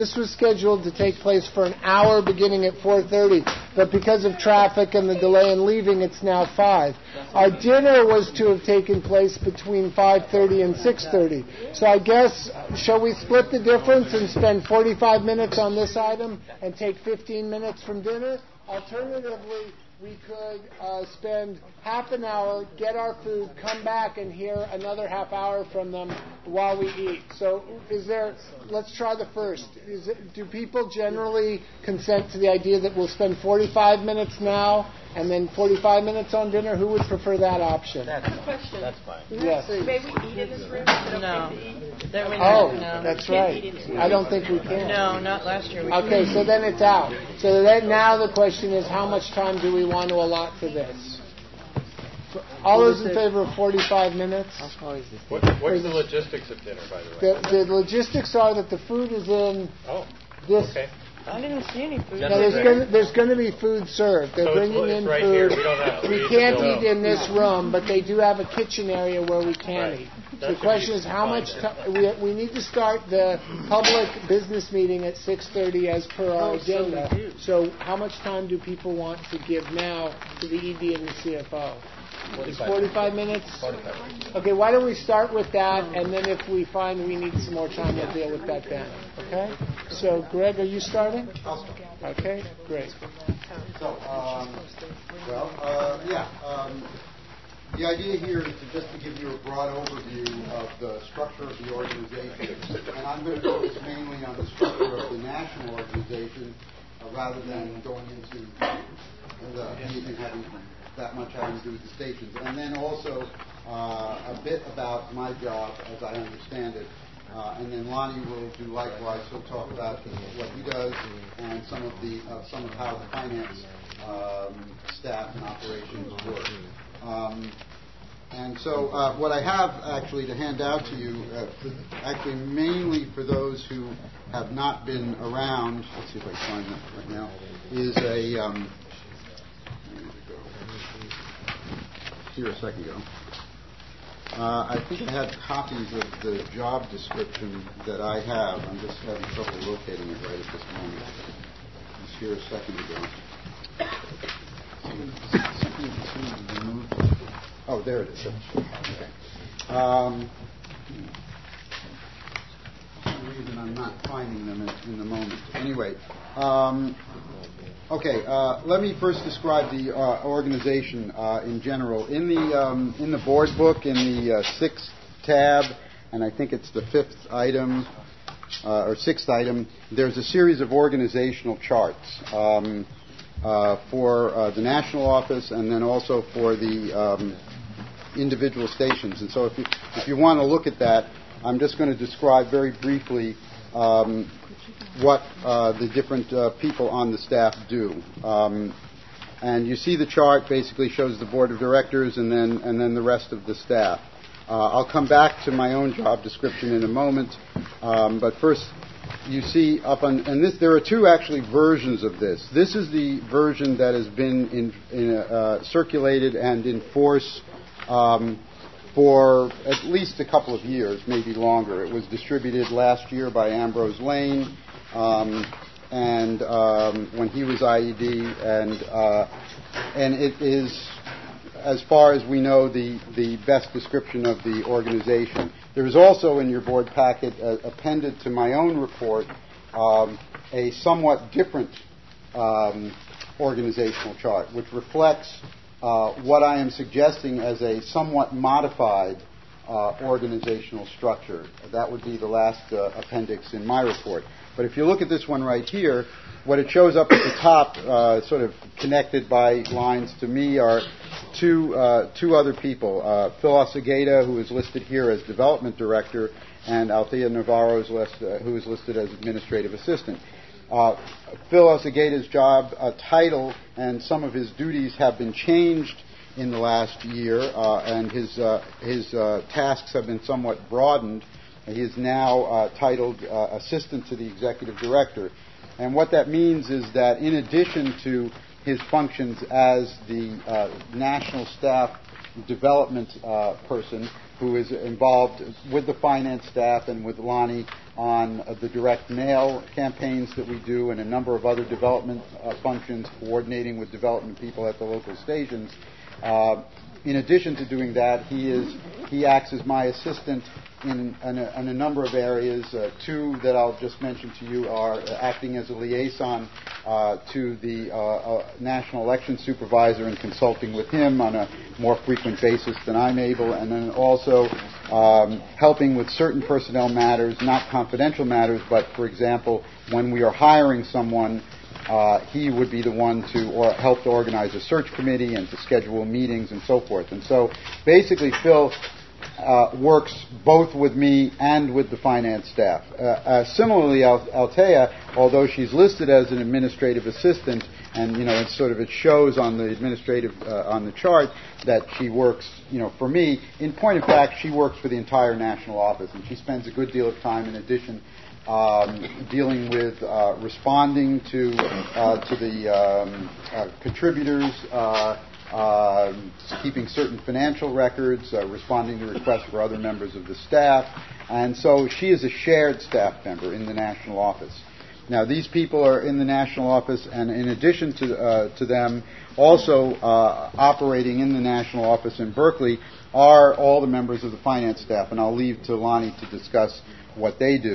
This was scheduled to take place for an hour beginning at 4:30, but because of traffic and the delay in leaving, it's now 5. Our dinner was to have taken place between 5:30 and 6:30. So I guess, shall we split the difference and spend 45 minutes on this item and take 15 minutes from dinner? Alternatively, we could spend half an hour, get our food, come back and hear another half hour from them while we eat. So let's try the first. Do people generally consent to the idea that we'll spend 45 minutes now and then 45 minutes on dinner? Who would prefer that option? That's fine. That's fine. Yes. May we eat in this room? No. That's right. I don't think we can. No, not last year. Okay, so then it's out. So now the question is, how much time do we want to allot for this? All those in favor of 45 minutes? What's the logistics of dinner, by the way? The logistics are that the food is in this. Okay. I didn't see any food. No, there's going to be food served. They're bringing in right food. Here. We can't eat in this room, but they do have a kitchen area where we can eat. The question is how much time. We need to start the public business meeting at 6:30 as per our agenda. So how much time do people want to give now to the ED and the CFO? 45 minutes? 45 minutes. Okay, why don't we start with that, and then if we find we need some more time, we'll deal with that then. Okay? So, Greg, are you starting? I'll start. Okay, great. So, the idea here is just to give you a broad overview of the structure of the organization. And I'm going to focus mainly on the structure of the national organization rather than going into anything having to do with the stations. And then also a bit about my job as I understand it. And then Lonnie will do likewise. He'll talk about what he does and some of how the finance staff and operations work. And so what I have actually to hand out to you, actually mainly for those who have not been around, let's see if I can find that right now, is a, here a second ago. I think I had copies of the job description that I have. I'm just having trouble locating it right at this moment. It was here a second ago. Oh, there it is. Okay. For some reason I'm not finding them in the moment. Anyway, let me first describe the organization in general. In the board book, in the 6th tab, and I think it's the 5th item, or 6th item, there's a series of organizational charts for the national office and then also for the individual stations. And so if you want to look at that, I'm just going to describe very briefly what the different people on the staff do. And you see the chart basically shows the board of directors and then the rest of the staff. I'll come back to my own job description in a moment, but first you see up on, and this, there are two actually versions of this. This is the version that has been circulated and in force for at least a couple of years, maybe longer. It was distributed last year by Ambrose Lane, and when he was IED, and it is, as far as we know, the best description of the organization. There is also in your board packet appended to my own report a somewhat different organizational chart, which reflects what I am suggesting as a somewhat modified organizational structure. That would be the last appendix in my report. But if you look at this one right here, what it shows up at the top, sort of connected by lines to me, are two other people. Phil Osageda, who is listed here as Development Director, and Althea Navarro, who is listed as Administrative Assistant. Phil Osageda's job title and some of his duties have been changed in the last year, and his tasks have been somewhat broadened. He is now titled Assistant to the Executive Director. And what that means is that in addition to his functions as the National Staff Development person, who is involved with the finance staff and with Lonnie on the direct mail campaigns that we do and a number of other development functions, coordinating with development people at the local stations. In addition to doing that, he acts as my assistant in a number of areas. Two that I'll just mention to you are acting as a liaison to the National Election Supervisor and consulting with him on a more frequent basis than I'm able, and then also helping with certain personnel matters, not confidential matters, but, for example, when we are hiring someone, he would be the one to help to organize a search committee and to schedule meetings and so forth. And so basically Phil works both with me and with the finance staff. Similarly, Althea, although she's listed as an administrative assistant, and it shows on the administrative on the chart that she works, for me. In point of fact, she works for the entire national office, and she spends a good deal of time in addition dealing with responding to the contributors, keeping certain financial records, responding to requests for other members of the staff. And so she is a shared staff member in the national office. Now, these people are in the national office, and in addition to them, also operating in the national office in Berkeley are all the members of the finance staff, and I'll leave to Lonnie to discuss what they do.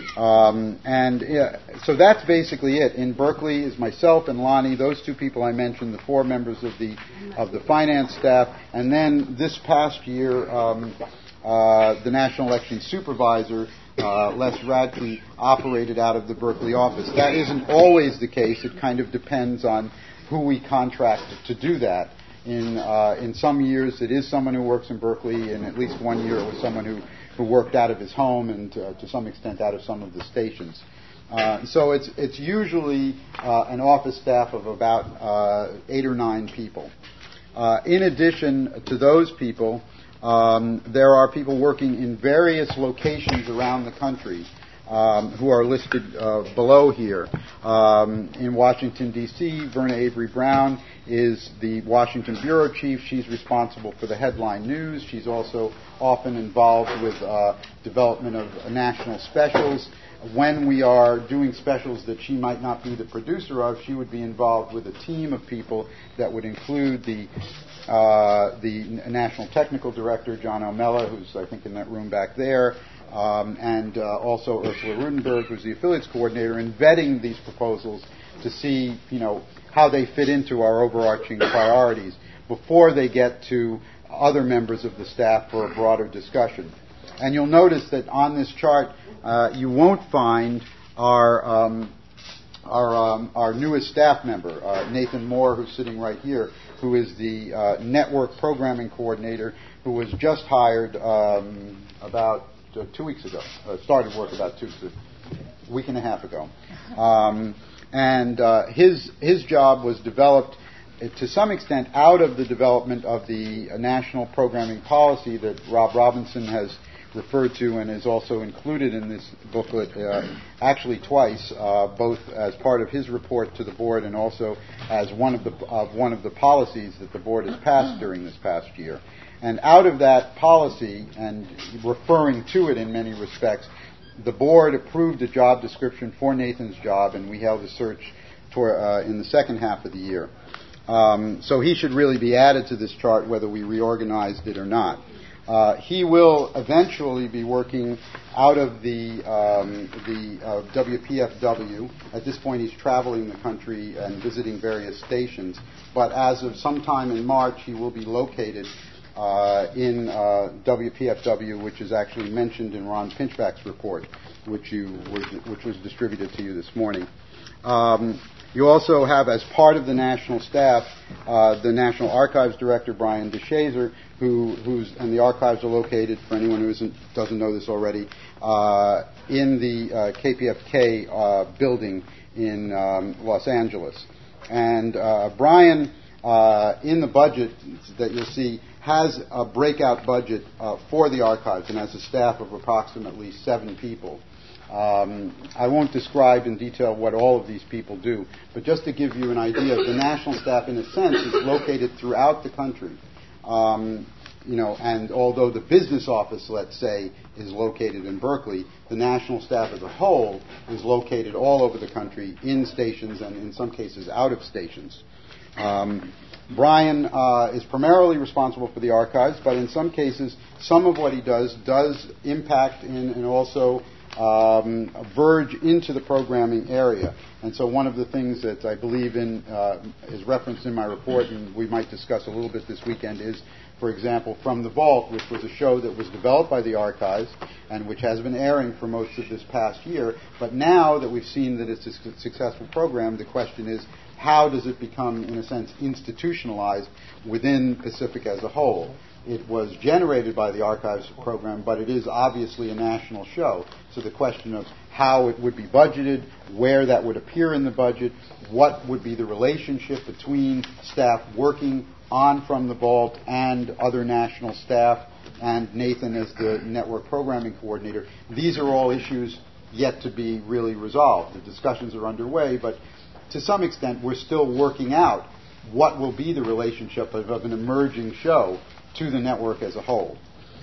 So that's basically it. In Berkeley is myself and Lonnie, those two people I mentioned, the four members of the finance staff, and then this past year, the National Election Supervisor, Les Radke, operated out of the Berkeley office. That isn't always the case. It kind of depends on who we contract to do that. In some years, it is someone who works in Berkeley. In at least one year, it was someone who worked out of his home and to some extent out of some of the stations. So it's usually an office staff of about 8 or 9 people. In addition to those people, there are people working in various locations around the country who are listed below here. In Washington, D.C., Verna Avery Brown is the Washington bureau chief. She's responsible for the headline news. She's also often involved with development of national specials. When we are doing specials that she might not be the producer of, she would be involved with a team of people that would include the National Technical Director, John O'Mella, who's, I think, in that room back there, and also Ursula Rudenberg, who's the affiliates coordinator, in vetting these proposals to see, how they fit into our overarching priorities before they get to other members of the staff for a broader discussion. And you'll notice that on this chart, you won't find our newest staff member, Nathan Moore, who's sitting right here, who is the network programming coordinator, who was just hired about 2 weeks ago. Started work about a week and a half ago. His job was developed to some extent out of the development of the national programming policy that Rob Robinson has referred to and is also included in this booklet, actually twice, both as part of his report to the board and also as one of the policies that the board has passed during this past year. And out of that policy, and referring to it in many respects, the board approved a job description for Nathan's job, and we held a search in the second half of the year. So he should really be added to this chart whether we reorganized it or not. He will eventually be working out of the WPFW. At this point, he's traveling the country and visiting various stations. But as of sometime in March, he will be located in WPFW, which is actually mentioned in Ron Pinchback's report, which was distributed to you this morning. You also have, as part of the national staff, the National Archives Director, Brian DeShazer, and the archives are located, for anyone who doesn't know this already, in the KPFK building in Los Angeles. And Brian, in the budget that you'll see, has a breakout budget for the archives and has a staff of approximately 7 people. I won't describe in detail what all of these people do, but just to give you an idea, the national staff, in a sense, is located throughout the country. and although the business office, let's say, is located in Berkeley, the national staff as a whole is located all over the country in stations and in some cases out of stations. Brian is primarily responsible for the archives, but in some cases, some of what he does impact and also verge into the programming area. And so one of the things that I believe in is referenced in my report, and we might discuss a little bit this weekend, is, for example, From the Vault, which was a show that was developed by the archives and which has been airing for most of this past year. But now that we've seen that it's a successful program, the question is, how does it become, in a sense, institutionalized within Pacific as a whole? It was generated by the Archives program, but it is obviously a national show. So the question of how it would be budgeted, where that would appear in the budget, what would be the relationship between staff working on From the Vault and other national staff, and Nathan as the network programming coordinator, these are all issues yet to be really resolved. The discussions are underway, but to some extent we're still working out what will be the relationship of an emerging show to the network as a whole.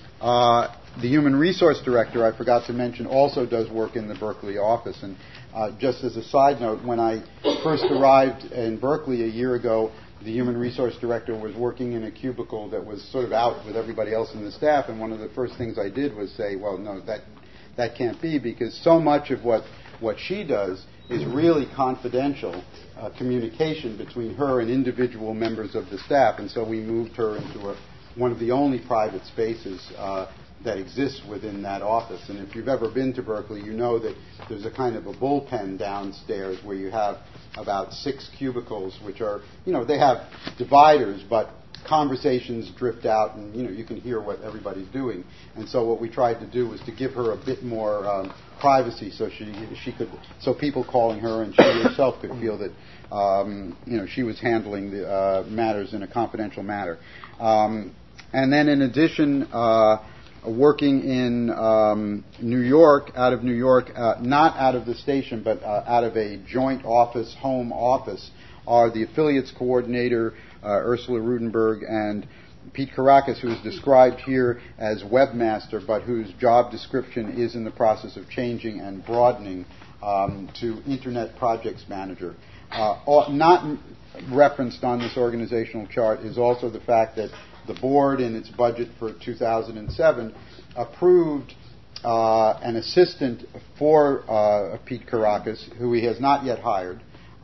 The Human Resource Director, I forgot to mention, also does work in the Berkeley office. And just as a side note, when I first arrived in Berkeley a year ago, the Human Resource Director was working in a cubicle that was sort of out with everybody else in the staff, and one of the first things I did was say, well, no, that can't be, because so much of what she does is really confidential communication between her and individual members of the staff, and so we moved her into one of the only private spaces that exists within that office. And if you've ever been to Berkeley, you know that there's a kind of a bullpen downstairs where you have about 6 cubicles, which are, they have dividers, but conversations drift out, and you can hear what everybody's doing. And so what we tried to do was to give her a bit more privacy, so she could, so people calling her and she herself could feel that she was handling the matters in a confidential manner. And then in addition, working in New York, out of New York, not out of the station, but out of a joint office, home office, are the affiliates coordinator, Ursula Rudenberg, and Pete Karakas, who is described here as webmaster, but whose job description is in the process of changing and broadening to Internet Projects Manager. Not referenced on this organizational chart is also the fact that the board, in its budget for 2007, approved an assistant for Pete Karakas, who he has not yet hired,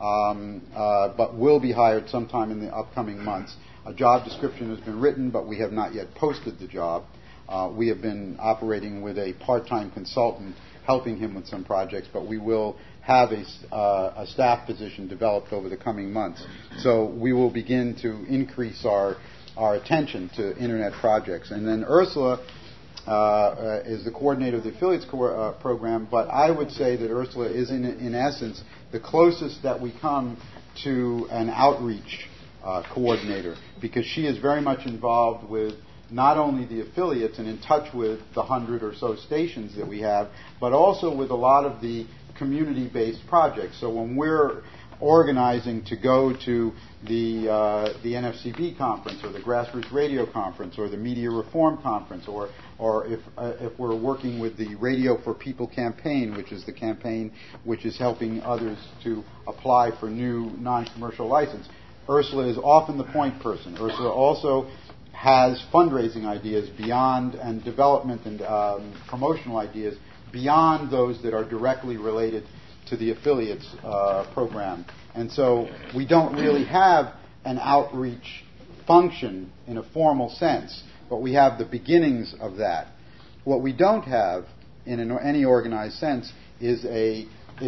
but will be hired sometime in the upcoming months. A job description has been written, but we have not yet posted the job. We have been operating with a part-time consultant helping him with some projects, but we will have a staff position developed over the coming months. So we will begin to increase our attention to Internet projects. And then Ursula is the coordinator of the affiliates program, but I would say that Ursula is, in essence, the closest that we come to an outreach coordinator, because she is very much involved with not only the affiliates and in touch with the 100 or so stations that we have, but also with a lot of the community-based projects. So when we're organizing to go to the NFCB conference or the Grassroots Radio Conference or the Media Reform Conference, or if we're working with the Radio for People campaign, which is the campaign which is helping others to apply for new non-commercial license, Ursula is often the point person. Ursula also has fundraising ideas beyond, and development and promotional ideas beyond those that are directly related to the affiliates program. And so we don't really have an outreach function in a formal sense, but we have the beginnings of that. What we don't have in any organized sense is a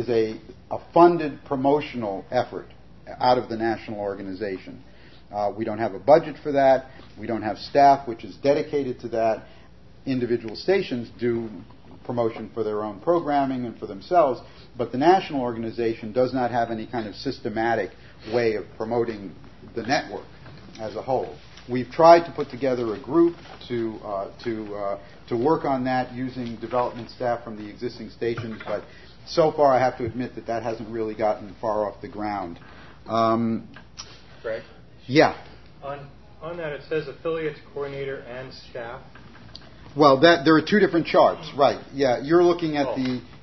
funded promotional effort out of the national organization. We don't have a budget for that. We don't have staff which is dedicated to that. Individual stations do promotion for their own programming and for themselves, but the national organization does not have any kind of systematic way of promoting the network as a whole. We've tried to put together a group to work on that using development staff from the existing stations, but so far I have to admit that hasn't really gotten far off the ground. Greg? Yeah. On On that, it says affiliates, coordinator, and staff. Well, there are two different charts, right? Yeah, you're looking at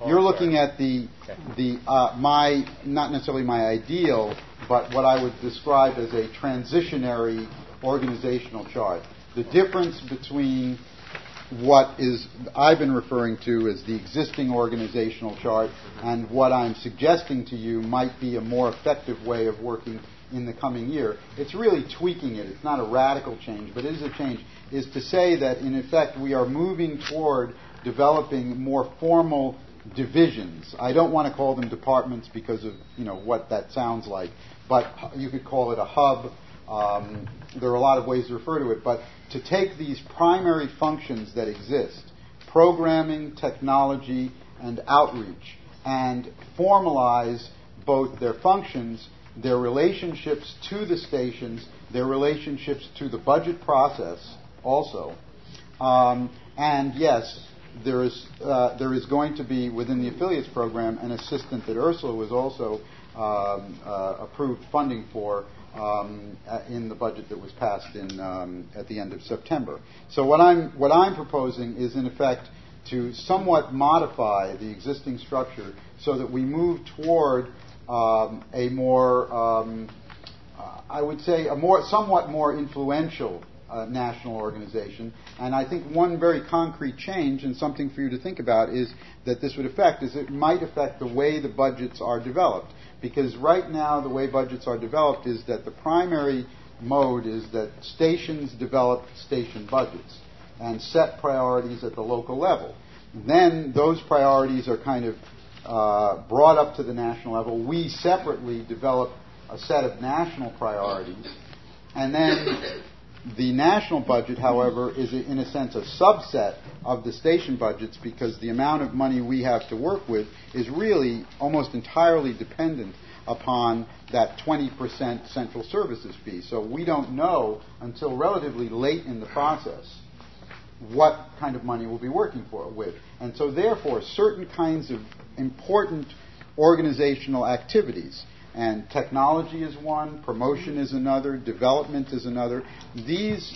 my, not necessarily my ideal, but what I would describe as a transitionary organizational chart. The difference between what I've been referring to as the existing organizational chart and what I'm suggesting to you might be a more effective way of working in the coming year. It's really tweaking it. It's not a radical change, but it is a change, is to say that, in effect, we are moving toward developing more formal divisions. I don't want to call them departments because of what that sounds like, but you could call it a hub. There are a lot of ways to refer to it, but to take these primary functions that exist, programming, technology, and outreach, and formalize both their functions, their relationships to the stations, their relationships to the budget process also. And yes, there is going to be, within the affiliates program, an assistant that Ursula was also approved funding for in the budget that was passed at the end of September. So what I'm proposing is, in effect, to somewhat modify the existing structure so that we move toward a more, I would say, somewhat more influential national organization. And I think one very concrete change, and something for you to think about, is that this would affect, is it might affect the way the budgets are developed. Because right now, the way budgets are developed is that the primary mode is that stations develop station budgets and set priorities at the local level. Then those priorities are kind of brought up to the national level. We separately develop a set of national priorities. And then the national budget, however, is in a sense a subset of the station budgets, because the amount of money we have to work with is really almost entirely dependent upon that 20% central services fee. So we don't know until relatively late in the process what kind of money we'll be working with. And so therefore, certain kinds of important organizational activities, and technology is one, promotion is another, development is another. These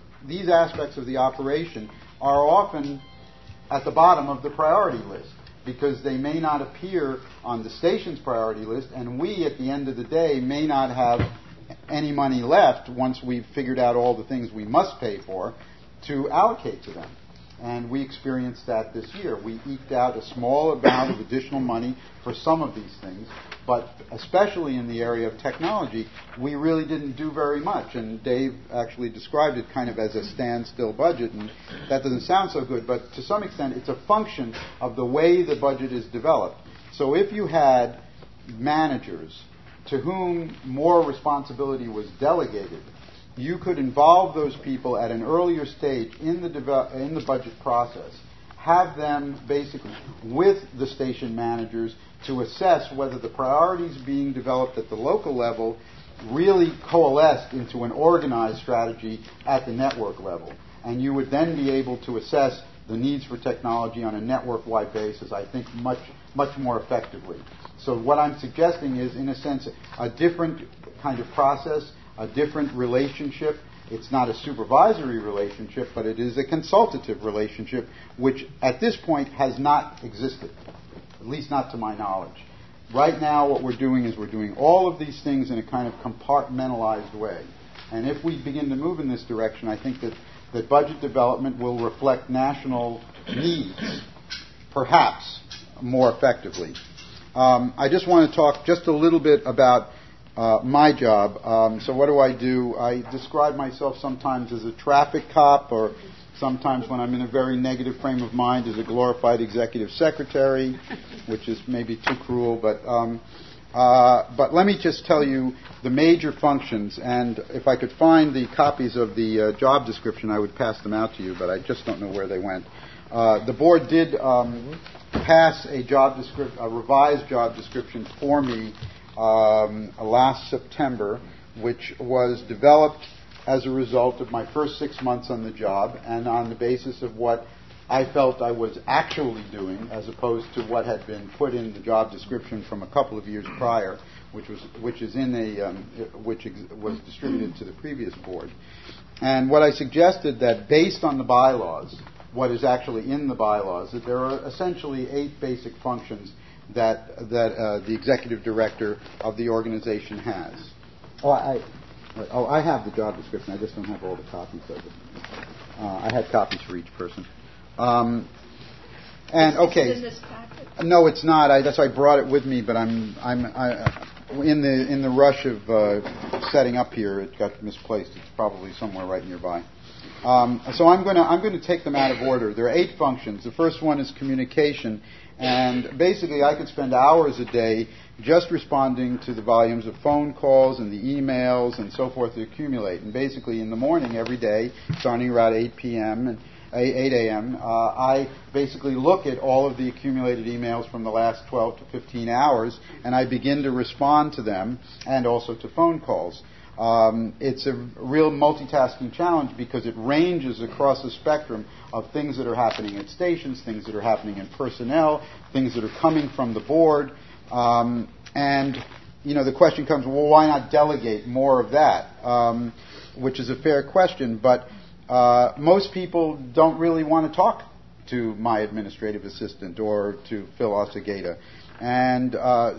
aspects of the operation are often at the bottom of the priority list because they may not appear on the station's priority list, and we, at the end of the day, may not have any money left once we've figured out all the things we must pay for to allocate to them. And we experienced that this year. We eked out a small amount of additional money for some of these things, but especially in the area of technology, we really didn't do very much. And Dave actually described it kind of as a standstill budget, and that doesn't sound so good, but to some extent it's a function of the way the budget is developed. So if you had managers to whom more responsibility was delegated, you could involve those people at an earlier stage in the budget process, have them basically with the station managers to assess whether the priorities being developed at the local level really coalesced into an organized strategy at the network level. And you would then be able to assess the needs for technology on a network-wide basis, I think, much more effectively. So what I'm suggesting is, in a sense, a different kind of process, a different relationship. It's not a supervisory relationship, but it is a consultative relationship, which at this point has not existed, at least not to my knowledge. Right now what we're doing is we're doing all of these things in a kind of compartmentalized way. And if we begin to move in this direction, I think that budget development will reflect national needs, perhaps more effectively. I just want to talk just a little bit about my job. So what do? I describe myself sometimes as a traffic cop, or sometimes when I'm in a very negative frame of mind as a glorified executive secretary, which is maybe too cruel, but let me just tell you the major functions, and if I could find the copies of the job description, I would pass them out to you, but I just don't know where they went. The board did pass a revised job description for me last September, which was developed as a result of my first 6 months on the job and on the basis of what I felt I was actually doing, as opposed to what had been put in the job description from a couple of years prior, which was distributed to the previous board. And what I suggested that based on the bylaws, what is actually in the bylaws, that there are essentially 8 basic functions that the executive director of the organization has. I have the job description. I just don't have all the copies of it. I had copies for each person. And okay, is it in this packet? No, it's not. That's why I brought it with me. But I'm in the rush of setting up here. It got misplaced. It's probably somewhere right nearby. So I'm going to take them out of order. There are 8 functions. The first one is communication, and basically I could spend hours a day just responding to the volumes of phone calls and the emails and so forth that accumulate. And basically in the morning every day, starting around 8 p.m. and 8 a.m., I basically look at all of the accumulated emails from the last 12 to 15 hours, and I begin to respond to them and also to phone calls. It's a real multitasking challenge because it ranges across the spectrum of things that are happening at stations, things that are happening in personnel, things that are coming from the board. And the question comes, well, why not delegate more of that? Which is a fair question, but most people don't really want to talk to my administrative assistant or to Phil Osagata. And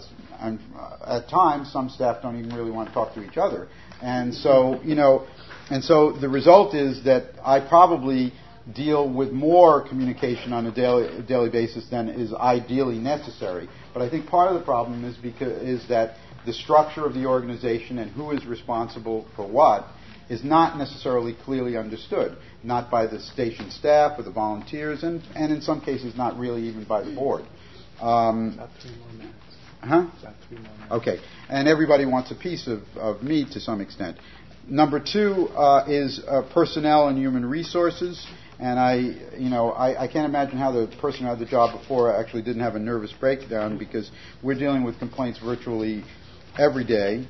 at times, some staff don't even really want to talk to each other. And so, the result is that I probably deal with more communication on a daily basis than is ideally necessary. But I think part of the problem is that the structure of the organization and who is responsible for what is not necessarily clearly understood, not by the station staff or the volunteers, and in some cases not really even by the board. About 3 more minutes. Huh? About 3 more minutes. Okay. And everybody wants a piece of me to some extent. Number 2 is personnel and human resources. And I can't imagine how the person who had the job before actually didn't have a nervous breakdown, because we're dealing with complaints virtually every day.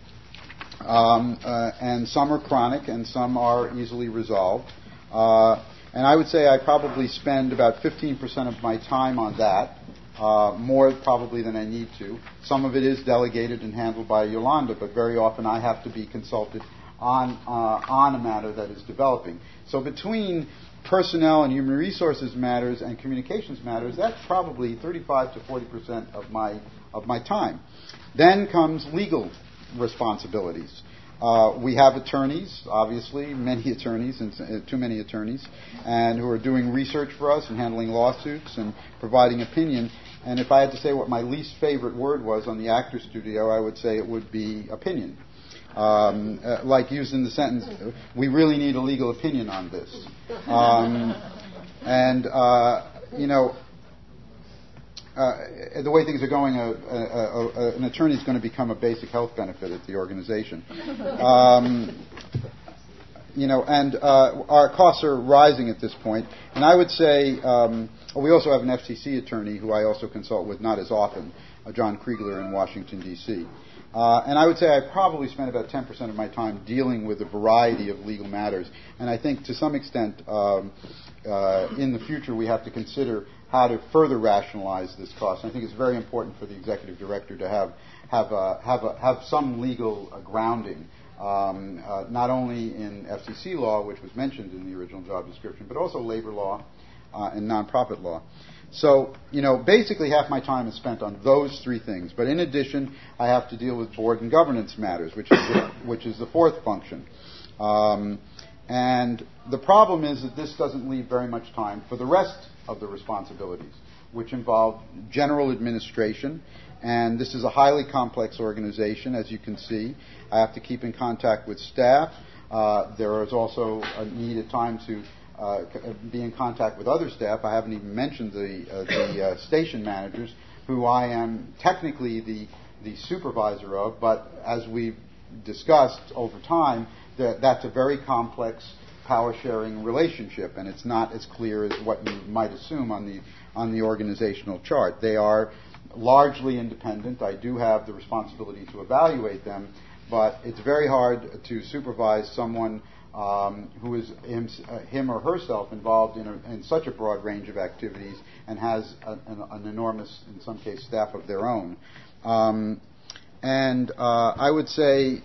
And some are chronic and some are easily resolved. And I would say I probably spend about 15% of my time on that. More probably than I need to. Some of it is delegated and handled by Yolanda, but very often I have to be consulted on a matter that is developing. So between personnel and human resources matters and communications matters, that's probably 35 to 40% of my time. Then comes legal responsibilities. We have attorneys, obviously, many attorneys, and too many attorneys, and who are doing research for us and handling lawsuits and providing opinion. And if I had to say what my least favorite word was on the Actors Studio, I would say it would be opinion. Like used in the sentence, we really need a legal opinion on this. The way things are going, an attorney is going to become a basic health benefit at the organization. Our costs are rising at this point. And I would say, we also have an FCC attorney who I also consult with, not as often, John Kriegler in Washington, D.C. And I would say I probably spend about 10% of my time dealing with a variety of legal matters. And I think to some extent, in the future, we have to consider how to further rationalize this cost. And I think it's very important for the executive director to have some legal grounding, not only in FCC law, which was mentioned in the original job description, but also labor law and nonprofit law. So, basically half my time is spent on those 3 things. But in addition, I have to deal with board and governance matters, which is the 4th function. And the problem is that this doesn't leave very much time for the rest of the responsibilities, which involve general administration. And this is a highly complex organization, as you can see. I have to keep in contact with staff. There is also a need at times to be in contact with other staff. I haven't even mentioned the station managers, who I am technically the supervisor of, but as we've discussed over time, that's a very complex power-sharing relationship, and it's not as clear as what you might assume on the organizational chart. They are largely independent. I do have the responsibility to evaluate them, but it's very hard to supervise someone who is him or herself involved in such a broad range of activities and has an enormous, in some case, staff of their own. I would say,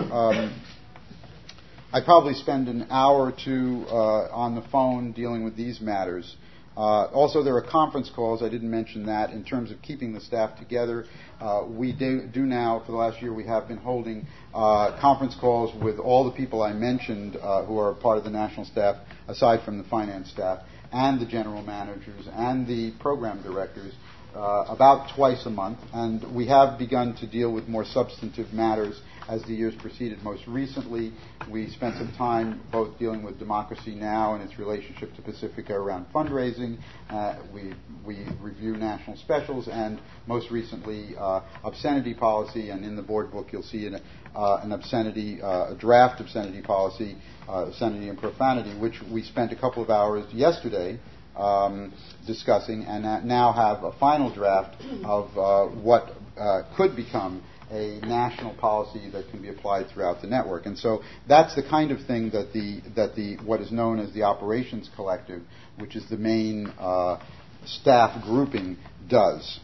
I probably spend an hour or two on the phone dealing with these matters. Also, there are conference calls. I didn't mention that in terms of keeping the staff together. We do now, for the last year, we have been holding conference calls with all the people I mentioned who are part of the national staff, aside from the finance staff, and the general managers and the program directors, about twice a month. And we have begun to deal with more substantive matters as the years proceeded. Most recently, we spent some time both dealing with Democracy Now! And its relationship to Pacifica around fundraising. We review national specials, and most recently, obscenity policy. And in the board book, you'll see an obscenity, a draft obscenity policy, obscenity and profanity, which we spent a couple of hours yesterday discussing, and now have a final draft of what could become a national policy that can be applied throughout the network. And so that's the kind of thing that the what is known as the Operations Collective, which is the main staff grouping, does.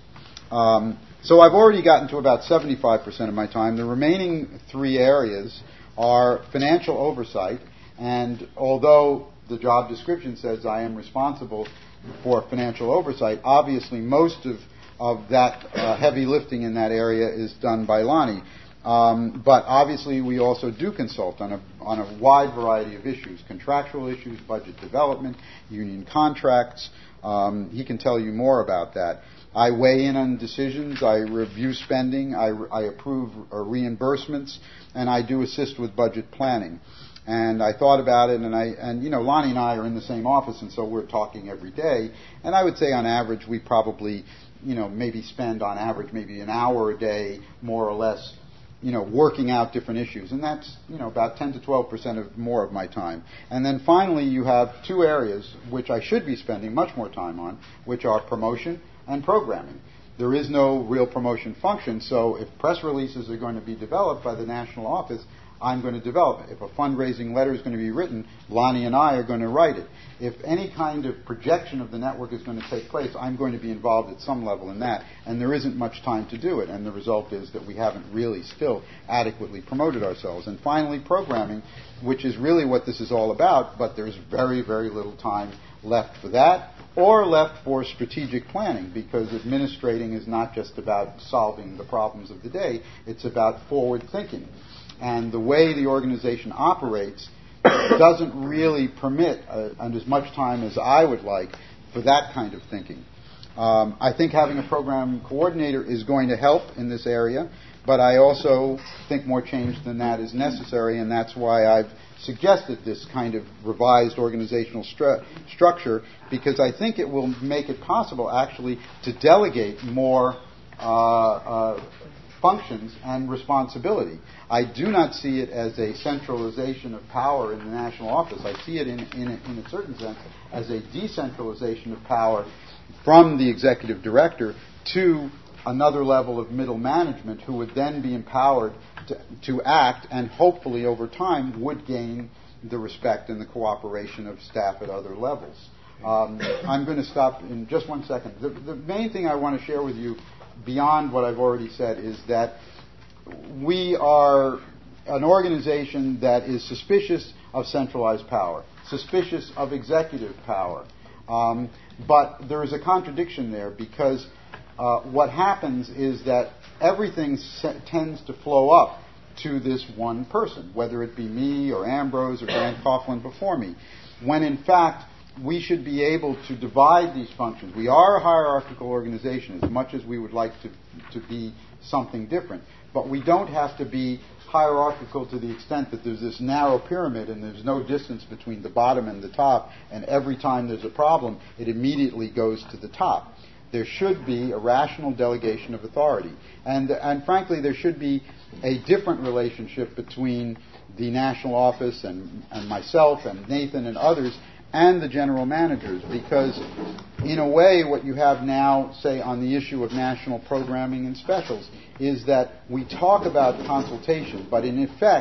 So I've already gotten to about 75% of my time. The remaining three areas are financial oversight, and although the job description says I am responsible for financial oversight, obviously most of that heavy lifting in that area is done by Lonnie. But obviously we also do consult on a wide variety of issues: contractual issues, budget development, union contracts. He can tell you more about that. I weigh in on decisions, I review spending, I approve reimbursements, and I do assist with budget planning. And I thought about it, and Lonnie and I are in the same office, and so we're talking every day. And I would say on average we probably, maybe spend on average maybe an hour a day, more or less, working out different issues. And that's, about 10 to 12% more of my time. And then finally you have two areas which I should be spending much more time on, which are promotion and programming. There is no real promotion function, so if press releases are going to be developed by the national office, I'm going to develop it. If a fundraising letter is going to be written, Lonnie and I are going to write it. If any kind of projection of the network is going to take place, I'm going to be involved at some level in that, and there isn't much time to do it, and the result is that we haven't really still adequately promoted ourselves. And finally, programming, which is really what this is all about, but there's very, very little time left for that, or left for strategic planning, because administrating is not just about solving the problems of the day, it's about forward thinking. And the way the organization operates doesn't really permit as much time as I would like for that kind of thinking. I think having a program coordinator is going to help in this area, but I also think more change than that is necessary, and that's why I've suggested this kind of revised organizational structure, because I think it will make it possible actually to delegate more functions and responsibility. I do not see it as a centralization of power in the national office. I see it in a certain sense as a decentralization of power from the executive director to another level of middle management, who would then be empowered to act, and hopefully over time would gain the respect and the cooperation of staff at other levels. I'm going to stop in just 1 second. The main thing I want to share with you, beyond what I've already said, is that we are an organization that is suspicious of centralized power, suspicious of executive power. But there is a contradiction there, because what happens is that everything tends to flow up to this one person, whether it be me or Ambrose or Grant Coughlin before me, when in fact we should be able to divide these functions. We are a hierarchical organization, as much as we would like to be something different. But we don't have to be hierarchical to the extent that there's this narrow pyramid and there's no distance between the bottom and the top, and every time there's a problem, it immediately goes to the top. There should be a rational delegation of authority. And frankly, there should be a different relationship between the national office and myself and Nathan and others and the general managers, because in a way what you have now, say, on the issue of national programming and specials, is that we talk about consultation, but in effect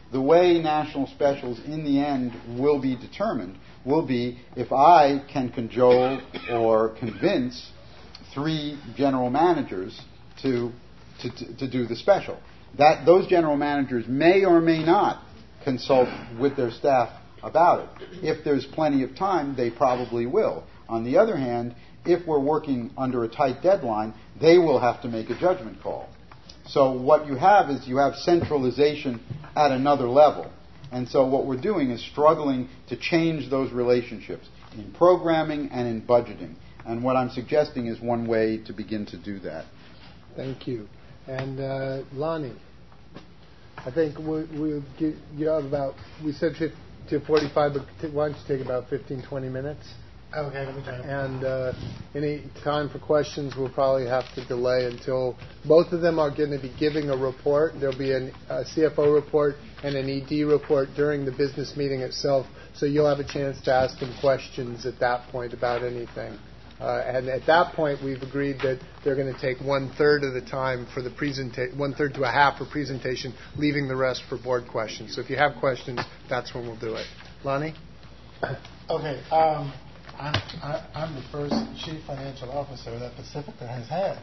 The way national specials in the end will be determined will be if I can cajole or convince 3 general managers to do the special. That those general managers may or may not consult with their staff about it. If there's plenty of time, they probably will. On the other hand, if we're working under a tight deadline, they will have to make a judgment call. So what you have is you have centralization at another level. And so what we're doing is struggling to change those relationships in programming and in budgeting. And what I'm suggesting is one way to begin to do that. Thank you. And Lonnie, I think we'll give you have about, we said 50 to 45, but why don't you take about 15, 20 minutes? Okay, let me try. And any time for questions, we'll probably have to delay until both of them are going to be giving a report. There'll be a CFO report and an ED report during the business meeting itself, so you'll have a chance to ask them questions at that point about anything. And at that point, we've agreed that they're going to take 1/3 of the time for the presentation, 1/3 to a half for presentation, leaving the rest for board questions. So if you have questions, that's when we'll do it. Lonnie? Okay, I'm the first chief financial officer that Pacifica has had.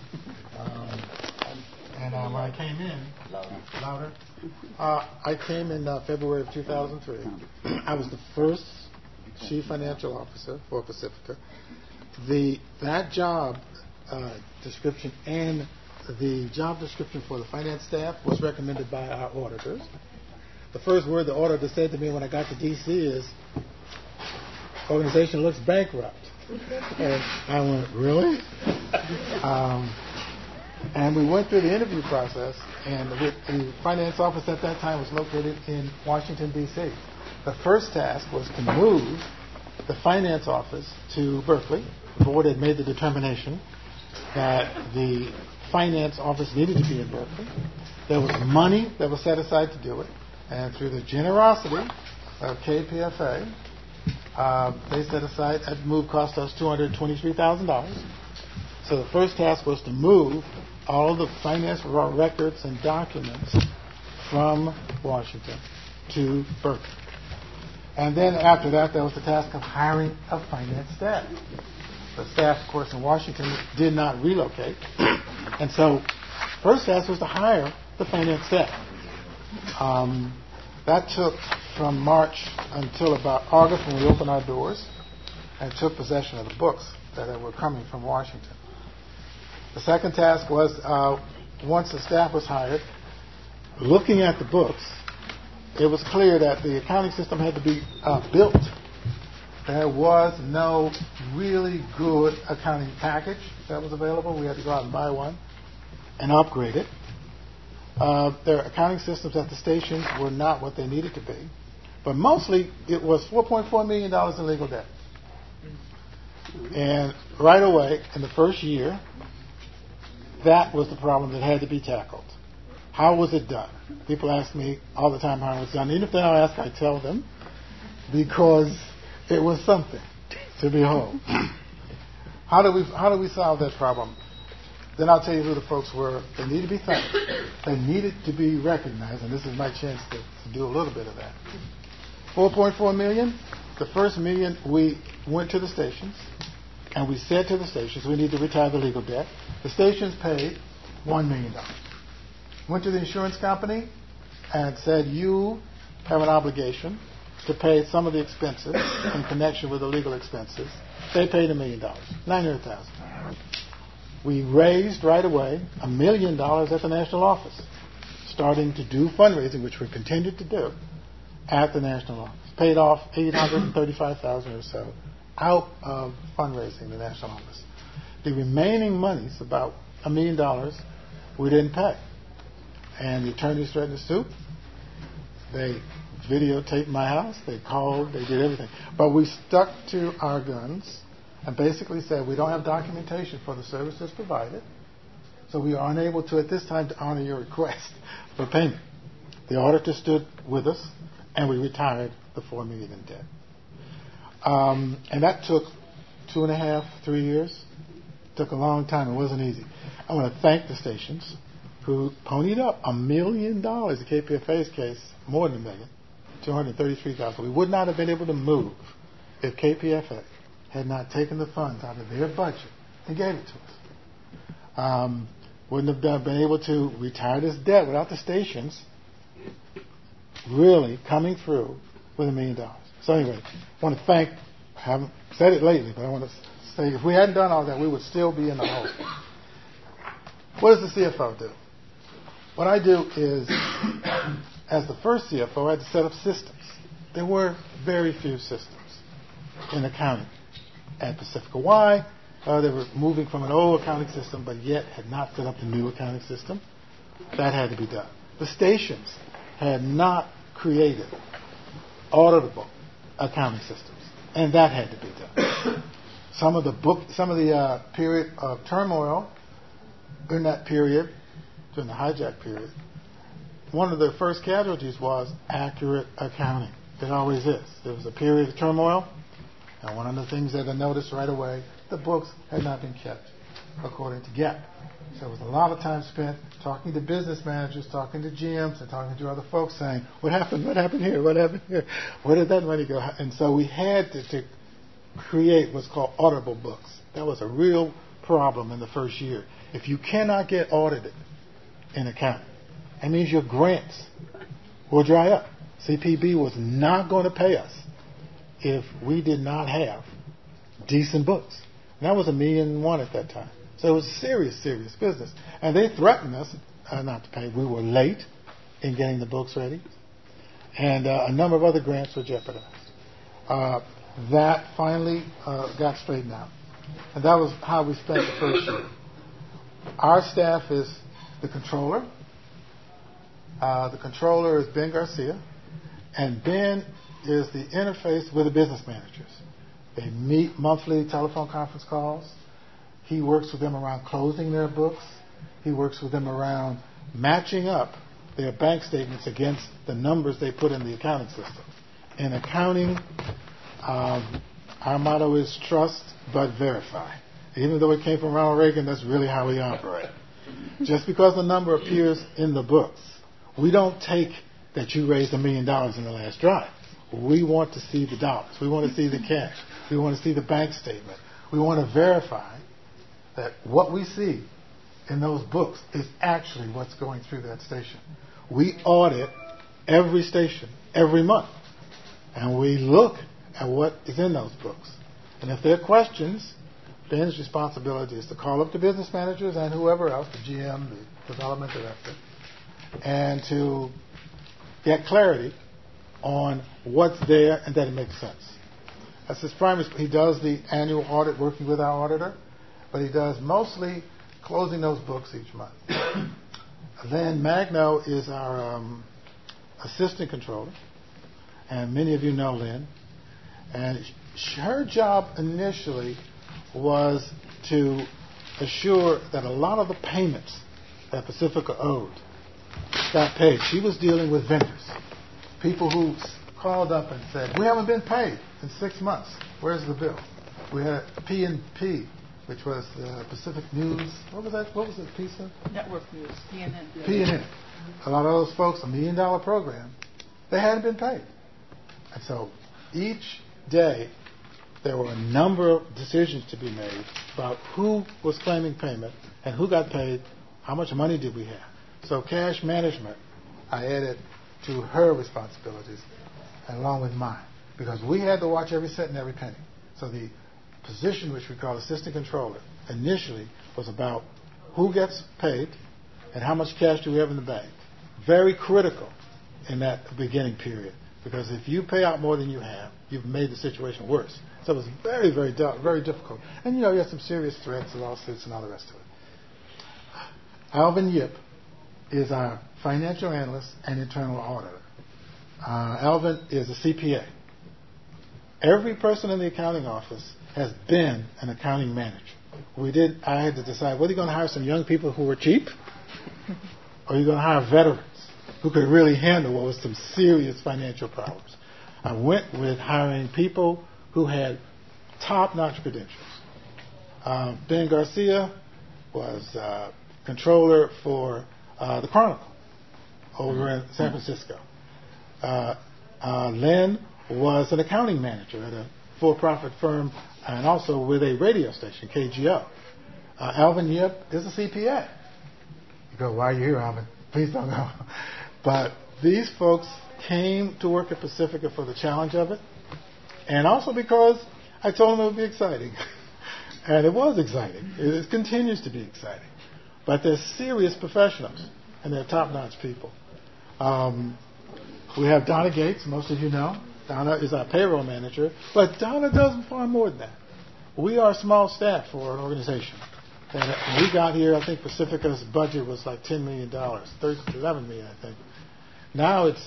And when I came in, louder. I came in February of 2003. I was the first chief financial officer for Pacifica. That job description and the job description for the finance staff was recommended by our auditors. The first word the auditor said to me when I got to D.C. is, "Organization looks bankrupt." And I went, "Really?" And we went through the interview process, and the finance office at that time was located in Washington, D.C. The first task was to move the finance office to Berkeley. The board had made the determination that the finance office needed to be in Berkeley. There was money that was set aside to do it, and through the generosity of KPFA, they set aside, that move cost us $223,000. So the first task was to move all the finance records and documents from Washington to Berkeley. And then after that, there was the task of hiring a finance staff. The staff, of course, in Washington did not relocate. And so first task was to hire the finance staff. That took from March until about August when we opened our doors and took possession of the books that were coming from Washington. The second task was, once the staff was hired, looking at the books, it was clear that the accounting system had to be built. There was no really good accounting package that was available. We had to go out and buy one and upgrade it. Their accounting systems at the stations were not what they needed to be. But mostly, it was $4.4 million in legal debt. And right away, in the first year, that was the problem that had to be tackled. How was it done? People ask me all the time how it was done. Even if they don't ask, I tell them, because it was something to behold. How do we solve that problem? Then I'll tell you who the folks were. They needed to be thanked. They needed to be recognized, and this is my chance to do a little bit of that. $4.4 million. The first $1 million, we went to the stations, and we said to the stations, we need to retire the legal debt. The stations paid $1 million. Went to the insurance company and said, you have an obligation to pay some of the expenses in connection with the legal expenses. They paid $1 million, $900,000. We raised right away $1 million at the national office, starting to do fundraising, which we continued to do at the national office. Paid off $835,000 or so out of fundraising in the national office. The remaining monies, about $1 million, we didn't pay. And the attorneys threatened to sue. They videotaped my house. They called. They did everything. But we stuck to our guns and basically said we don't have documentation for the services provided, so we are unable to, at this time, to honor your request for payment. The auditor stood with us, and we retired the $4 million in debt. And that took 2.5, 3 years. Took a long time. It wasn't easy. I want to thank the stations who ponied up $1 million in KPFA's case, more than $1 million, $233,000. We would not have been able to move if KPFA had not taken the funds out of their budget and gave it to us. Wouldn't have been able to retire this debt without the stations really coming through with $1 million. So anyway, I want to thank, I haven't said it lately, but I want to say if we hadn't done all that, we would still be in the hole. What does the CFO do? What I do is, as the first CFO, I had to set up systems. There were very few systems in accounting at Pacifica. Why? They were moving from an old accounting system, but yet had not set up the new accounting system. That had to be done. The stations had not created auditable accounting systems, and that had to be done. Some of the period of turmoil in that period, during the hijack period, one of the first casualties was accurate accounting. It always is. There was a period of turmoil, and one of the things that I noticed right away, the books had not been kept according to GAAP. So there was a lot of time spent talking to business managers, talking to GMs, and talking to other folks saying, what happened? What happened here? What happened here? Where did that money go? And so we had to create what's called auditable books. That was a real problem in the first year. If you cannot get audited in accounting, that means your grants will dry up. CPB was not going to pay us if we did not have decent books. And that was $1.1 million at that time. So it was serious, serious business. And they threatened us not to pay. We were late in getting the books ready. And a number of other grants were jeopardized. That finally got straightened out. And that was how we spent the first year. Our staff is the controller. The controller is Ben Garcia. And Ben is the interface with the business managers. They meet monthly telephone conference calls. He works with them around closing their books. He works with them around matching up their bank statements against the numbers they put in the accounting system. In accounting, our motto is trust but verify. Even though it came from Ronald Reagan, that's really how we operate. Just because the number appears in the books, we don't take that you raised $1 million in the last drive. We want to see the dollars. We want to see the cash. We want to see the bank statement. We want to verify that what we see in those books is actually what's going through that station. We audit every station every month, and we look at what is in those books. And if there are questions, Ben's responsibility is to call up the business managers and whoever else, the GM, the development director, and to get clarity on what's there and that it makes sense. That's his primary. He does the annual audit working with our auditor, but he does mostly closing those books each month. Then Magno is our assistant controller, and many of you know Lynn. And her job initially was to assure that a lot of the payments that Pacifica owed got paid. She was dealing with vendors, people who called up and said, we haven't been paid in 6 months. Where's the bill? We had P&P, which was the Pacific News. What was that? What was it, PISA? Network News, PNN. PNN. A lot of those folks, $1 million program, they hadn't been paid. And so each day there were a number of decisions to be made about who was claiming payment and who got paid, how much money did we have. So cash management, I added to her responsibilities along with mine, because we had to watch every cent and every penny. So the position, which we call assistant controller, initially was about who gets paid and how much cash do we have in the bank. Very critical in that beginning period, because if you pay out more than you have, you've made the situation worse. So it was very, very, very difficult. And, you had some serious threats, lawsuits, and all the rest of it. Alvin Yip is our financial analyst and internal auditor. Alvin is a CPA. Every person in the accounting office has been an accounting manager. I had to decide, whether you're going to hire some young people who were cheap, or you're going to hire veterans who could really handle what was some serious financial problems. I went with hiring people who had top-notch credentials. Ben Garcia was controller for the Chronicle over in San Francisco. Len was an accounting manager at a for-profit firm and also with a radio station, KGO. Alvin Yip is a CPA. You go, why are you here, Alvin? Please don't go. But these folks came to work at Pacifica for the challenge of it, and also because I told them it would be exciting. And it was exciting. It continues to be exciting. But they're serious professionals, and they're top-notch people. We have Donna Gates, most of you know. Donna is our payroll manager, but Donna does far more than that. We are a small staff for an organization. And when we got here, I think Pacifica's budget was like $10 million, $11 million, I think. Now it's